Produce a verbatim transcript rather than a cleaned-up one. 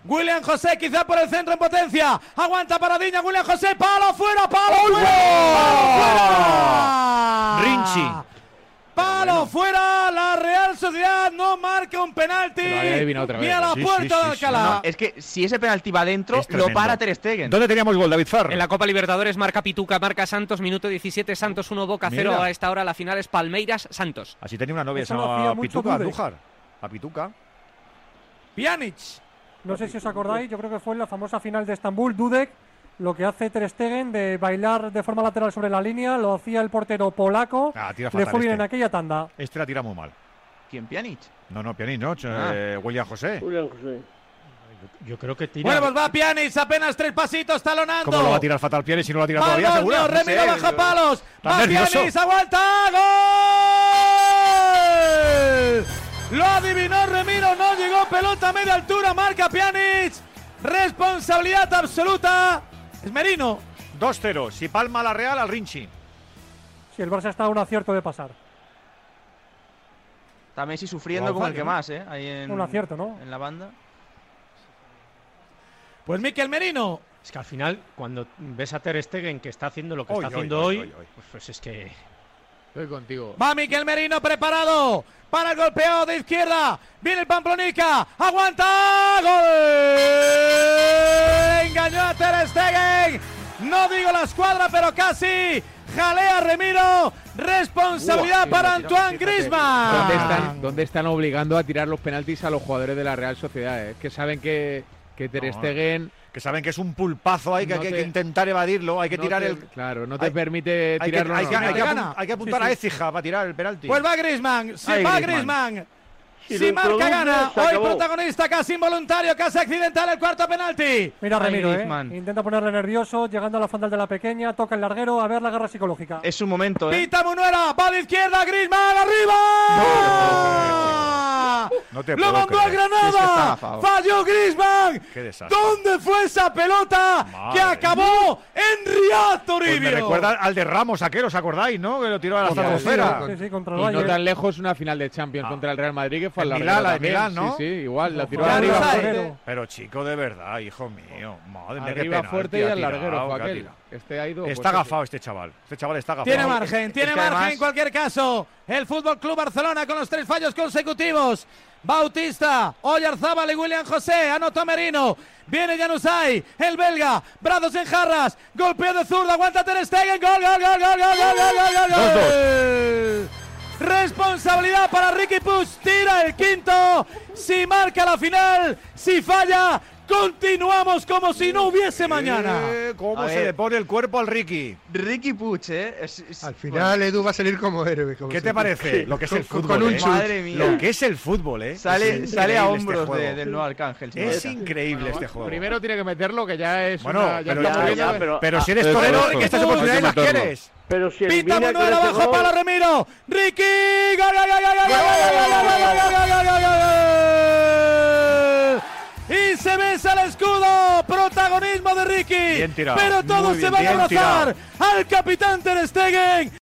William José quizá por el centro en potencia. Aguanta Paradiña, William José, palo fuera, palo fuera. ¡Palo fuera! Rinchi. Palo bueno. fuera, la Real Sociedad no marca un penalti. Otra ni vez. a la sí, puerta sí, de sí, Alcalá. No, es que si ese penalti va dentro, lo para Ter Stegen. ¿Dónde teníamos gol, David Farr? En la Copa Libertadores marca Pituca, marca Santos, minuto diecisiete, Santos uno, Boca cero. Mira. A esta hora la final es Palmeiras-Santos. Así tenía una novia, se Eso lo hacía llamaba mucho Pituca, Dudek. Andújar. A Pituca. Pjanic. No sé si os acordáis, yo creo que fue en la famosa final de Estambul, Dudek, lo que hace Ter Stegen de bailar de forma lateral sobre la línea, lo hacía el portero polaco, Ah, tira le fatal fue bien este. en aquella tanda. Este la tira muy mal. ¿Quién, Pjanic? No, no, Pjanic, no. Ah. Eh, William José. William José. Yo creo que tira. Bueno, pues va Pjanic, apenas tres pasitos, talonando. ¿Cómo lo va a tirar fatal Pjanic si no lo ha tirado Va todavía, Bosnio, seguro? Remiro No sé, baja yo- palos. Está Va nervioso. Pjanic, aguanta. ¡Gol! Lo adivinó Remiro, no llegó, pelota a media altura, marca Pjanic. Responsabilidad absoluta. Es Merino. dos cero. Si palma la Real al Rinchi. Si el Barça está a un acierto de pasar. Está Messi sufriendo Guau, como el Fabio, que ¿no? más, ¿eh? Ahí en, Un acierto, ¿no? En la banda. Pues Mikel Merino. Es que al final, cuando ves a Ter Stegen que está haciendo lo que Oy, está oy, haciendo oy, hoy, oy, oy. Pues, pues es que. Estoy contigo. Va Mikel Merino preparado para el golpeo de izquierda. Viene el Pamplonica. Aguanta. ¡Gol! Engañó a Ter Stegen. No digo la escuadra, pero casi. Jalea Remiro. Responsabilidad Uah, para sí, Antoine fíjate. Griezmann. ¿Dónde están, ¿Dónde están obligando a tirar los penaltis a los jugadores de la Real Sociedad? eh? Es que saben que, que Ter No, Stegen Que saben que es un pulpazo, hay que, No que- te- que intentar evadirlo, hay que no tirar te- el... Claro, no te hay- permite Hay que, tirarlo. hay que- normal. hay que Gana. apun- hay que apuntar Sí, a sí. Écija para tirar el penalti. Pues va Griezmann. Si Ay, va Griezmann. Griezmann. Si Si lo marca introduce, gana. se Hoy acabó. protagonista casi involuntario, casi accidental el cuarto penalti. Mira Ay, Remiro, ¿eh? Griezmann. Intenta ponerle nervioso, llegando a la frontal de la pequeña, toca el larguero, a ver la guerra psicológica. Es su momento, ¿eh? Pita Munuera, va de izquierda, Griezmann, arriba. No te Lo puedo mandó a creer. Es que está Granada. agafado. Falló Griezmann. Qué desastre. ¿Dónde fue esa pelota Madre que acabó en Riyad, Toribio? Pues me recuerda al de Ramos, aquel, ¿os acordáis, no? Que lo tiró a la Sí, estratosfera. sí, sí, contra el Y no Bayern. tan lejos una final de Champions Ah. contra el Real Madrid que fue En al Milán, larguero la de también. Milán, ¿no? Sí, sí, igual, la tiró Ya arriba lo Arriba, sabe. fuerte, Torero. Pero chico, de verdad, hijo mío. Madre mía, qué arriba penalti fuerte y ha al tirado, larguero fue que ha aquel. tirado. Este ha ido. Está pues, agafado este chaval. Este chaval está agafado. Tiene Es- margen, es tiene que margen además- en cualquier caso. El Fútbol Club Barcelona con los tres fallos consecutivos. Bautista, Oyarzábal y William José. Anotó Merino. Viene Januzaj, el belga. Brazos en jarras. Golpeo de zurda. Aguanta Ter Stegen. Gol, gol, gol, gol, gol, gol, gol, gol, gol, gol. Responsabilidad para Riqui Puig. Tira el quinto. Si marca la final, si falla, continuamos como si no hubiese mañana. Eh, ¿Cómo A se ver. le pone el cuerpo al Ricky? Riqui Puig, ¿eh? Es- es- Al final Edu va a salir como héroe. como ¿Qué te siempre. parece? Lo que es el Con- fútbol, con un eh? chut. Madre mía. Lo que es el fútbol, ¿eh? Sale, Es sale a increíble hombros este juego. de- del nuevo Arcángel. sin Es duda. increíble este juego. Primero tiene que meterlo, que ya es Bueno, una. Ya pero estamos ya, viendo ya, que- pero- Pero si eres Ah, torero, pero- estas pero- oportunidades las hay que meterlo. quieres. Pero si Pita elimina con Manuel ese abajo gol- para Remiro. Ricky. Gol, gol, gol, gol, gol, gol, gol, gol, gol, gol, gol, gol, gol, gol, gol. Y se besa el escudo. Protagonismo de Ricky. Bien tirado. Pero todos Muy se bien, van a bien abrazar al capitán Ter Stegen.